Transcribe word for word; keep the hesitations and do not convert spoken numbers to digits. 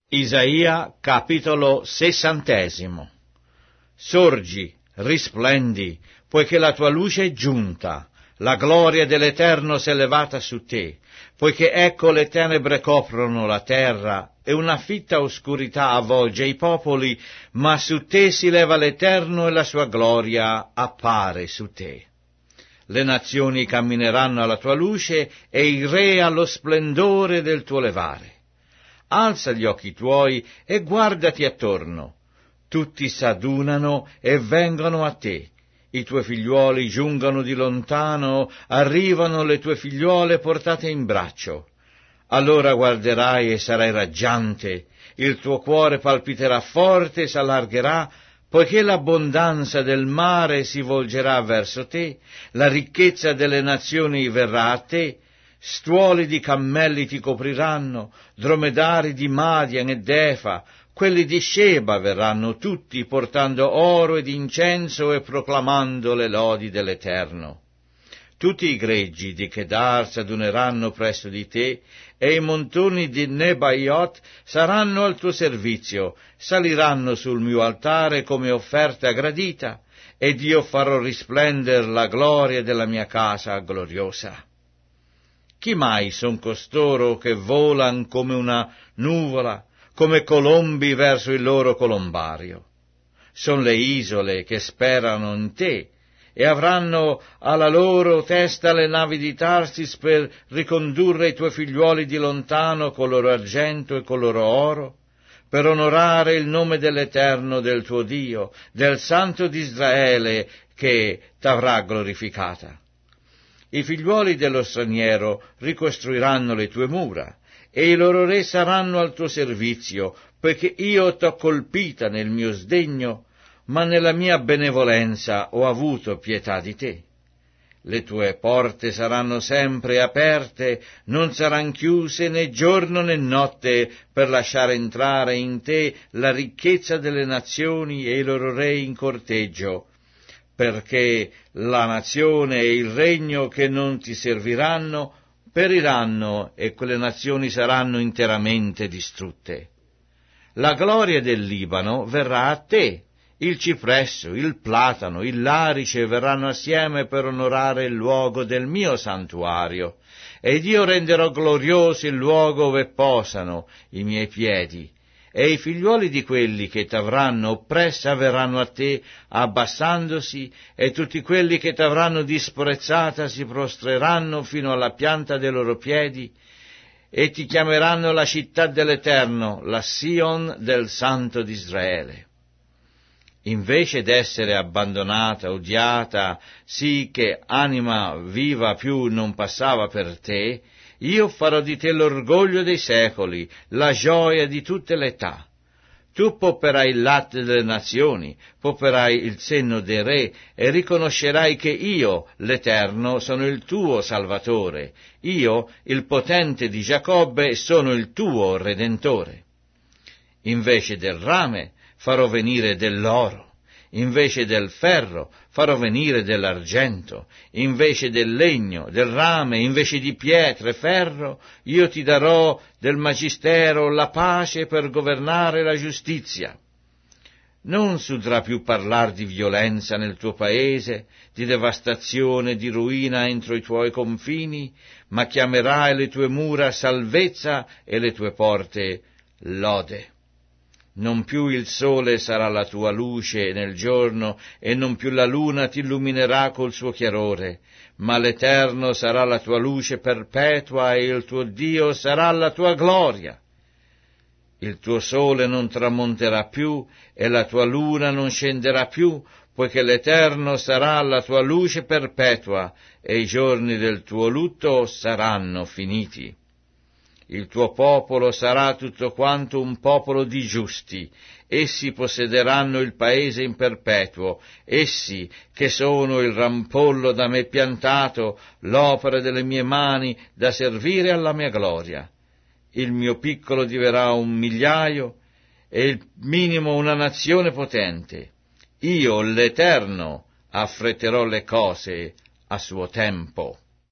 Isaia, capitolo sessantesimo. Sorgi, risplendi, poiché la tua luce è giunta, la gloria dell'Eterno si è levata su te, poiché ecco le tenebre coprono la terra e una fitta oscurità avvolge i popoli, ma su te si leva l'Eterno e la sua gloria appare su te. Le nazioni cammineranno alla tua luce e i re allo splendore del tuo levare. Alza gli occhi tuoi e guardati attorno. Tutti s'adunano e vengono a te. I tuoi figliuoli giungono di lontano, arrivano le tue figliuole portate in braccio. Allora guarderai e sarai raggiante, il tuo cuore palpiterà forte e s'allargherà, poiché l'abbondanza del mare si volgerà verso te, la ricchezza delle nazioni verrà a te. Stuoli di cammelli ti copriranno, dromedari di Madian e d'Efa, quelli di Sheba verranno tutti portando oro ed incenso e proclamando le lodi dell'Eterno. Tutti i greggi di Kedar s'aduneranno presso di te, e i montoni di Nebaiot saranno al tuo servizio, saliranno sul mio altare come offerta gradita, ed io farò risplendere la gloria della mia casa gloriosa. Chi mai son costoro che volan come una nuvola, come colombi verso il loro colombario? Son le isole che sperano in te, e avranno alla loro testa le navi di Tarsis per ricondurre i tuoi figliuoli di lontano col loro argento e col loro oro, per onorare il nome dell'Eterno del tuo Dio, del Santo d'Israele che t'avrà glorificata. I figliuoli dello straniero ricostruiranno le tue mura, e i loro re saranno al tuo servizio, poiché io t'ho colpita nel mio sdegno, ma nella mia benevolenza ho avuto pietà di te. Le tue porte saranno sempre aperte, non saranno chiuse né giorno né notte, per lasciare entrare in te la ricchezza delle nazioni e i loro re in corteggio, perché la nazione e il regno che non ti serviranno periranno e quelle nazioni saranno interamente distrutte. La gloria del Libano verrà a te, il cipresso, il platano, il larice verranno assieme per onorare il luogo del mio santuario, ed io renderò glorioso il luogo ove posano i miei piedi, e i figliuoli di quelli che t'avranno oppressa verranno a te abbassandosi, e tutti quelli che t'avranno disprezzata si prostreranno fino alla pianta dei loro piedi, e ti chiameranno la città dell'Eterno, la Sion del Santo d'Israele. Invece d'essere abbandonata, odiata, sì che anima viva più non passava per te, io farò di te l'orgoglio dei secoli, la gioia di tutte le età. Tu popperai il latte delle nazioni, popperai il senno dei re, e riconoscerai che io, l'Eterno, sono il tuo Salvatore, io, il potente di Giacobbe, sono il tuo Redentore. Invece del rame farò venire dell'oro, invece del ferro farò venire dell'argento, invece del legno, del rame, invece di pietre, ferro, io ti darò del magistero la pace per governare la giustizia. Non s'udrà più parlar di violenza nel tuo paese, di devastazione, di ruina entro i tuoi confini, ma chiamerai le tue mura salvezza e le tue porte lode. Non più il sole sarà la tua luce nel giorno, e non più la luna ti illuminerà col suo chiarore, ma l'Eterno sarà la tua luce perpetua, e il tuo Dio sarà la tua gloria. Il tuo sole non tramonterà più, e la tua luna non scenderà più, poiché l'Eterno sarà la tua luce perpetua, e i giorni del tuo lutto saranno finiti. Il tuo popolo sarà tutto quanto un popolo di giusti, essi possederanno il paese in perpetuo, essi che sono il rampollo da me piantato, l'opera delle mie mani da servire alla mia gloria. Il mio piccolo diverrà un migliaio e il minimo una nazione potente. Io, l'Eterno, affretterò le cose a suo tempo.